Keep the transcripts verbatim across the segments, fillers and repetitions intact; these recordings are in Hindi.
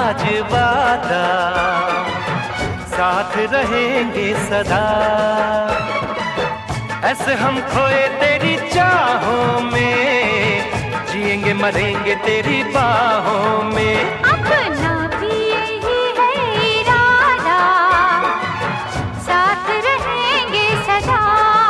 आज वादा, साथ रहेंगे सदा। ऐसे हम खोए तेरी चाहों में, जिएंगे मरेंगे तेरी बाहों में। अपना भी यही है इरादा, साथ रहेंगे सदा।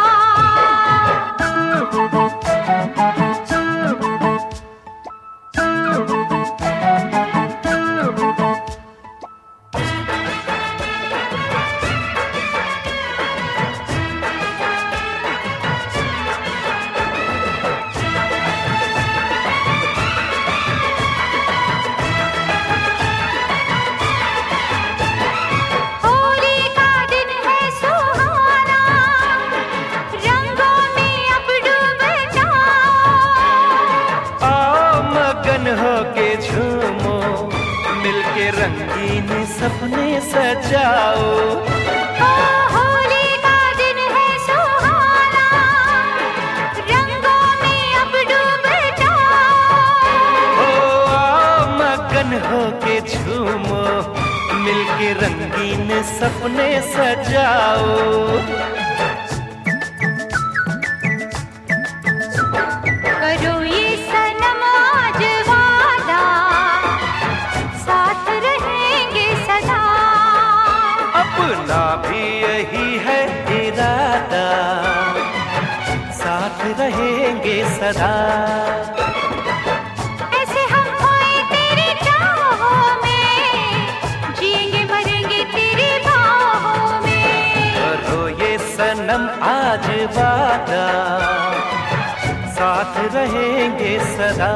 होके झूमो, मिलके रंगीन सपने सजाओ। ओ होली का दिन है सुहाना, रंगों में अब डूब जाओ। ओ आओ मगन होके झूमो, मिलके रंगीन सपने सजाओ। करो ये सनम आज वादा, साथ रहेंगे सदा। अपना भी यही है इरादा, साथ रहेंगे सदा। ऐसे हम खोए तेरी चाहों में, जिएंगे मरेंगे तेरी बाहों में। करो ये सनम आज वादा, साथ रहेंगे सदा।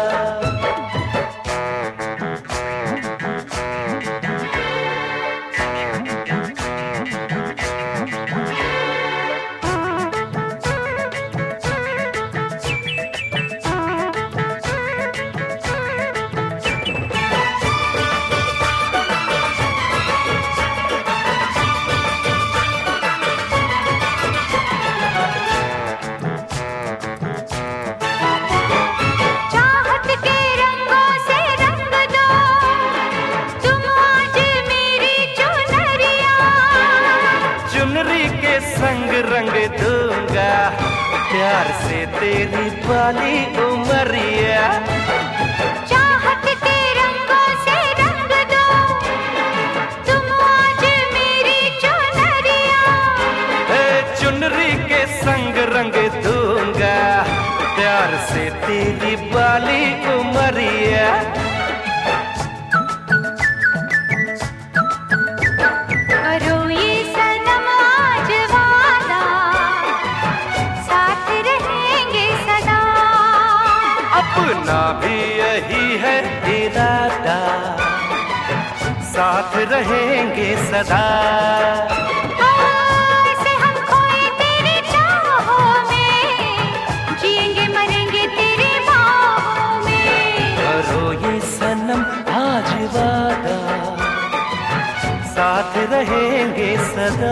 संग रंग दूंगा प्यार से तेरी बाली उमरिया। चाहत के रंगों से रंग दो तुम आज मेरी चुनरिया। चुनरी के संग रंग दूंगा प्यार से तेरी बाली उमरिया। अपना भी यही है इरादा, साथ रहेंगे सदा। ऐसे हम खोए तेरी चाहों में, जिएंगे मरेंगे तेरी बाहों में। करो ये सनम आज वादा, साथ रहेंगे सदा।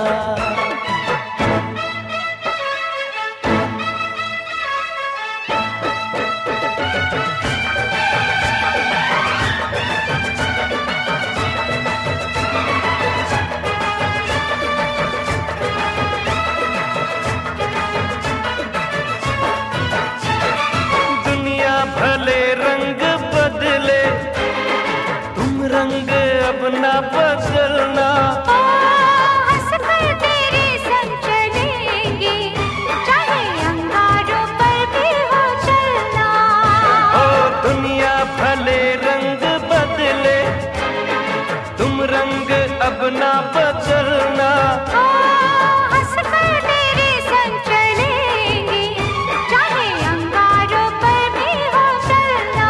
भले रंग बदले तुम रंग अपना बदलना। ओ हंसकर तेरे संग चलेंगे, चाहे अंगारों पर भी हो चलना। ओ दुनिया भले रंग बदले तुम रंग अपना बदलना। ओ हंसकर तेरे संग चलेंगे, चाहे अंगारों पर भी हो चलना।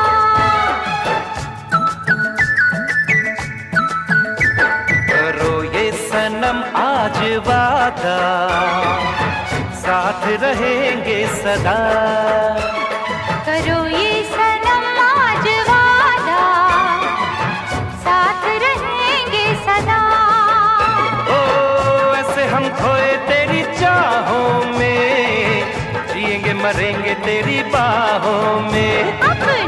करो ये सनम आज वादा, साथ रहेंगे सदा। करो ये सनम आज वादा, साथ रहेंगे सदा। ओ ऐसे हम खोए तेरी चाहों में, जिएंगे मरेंगे तेरी बाहों में। अब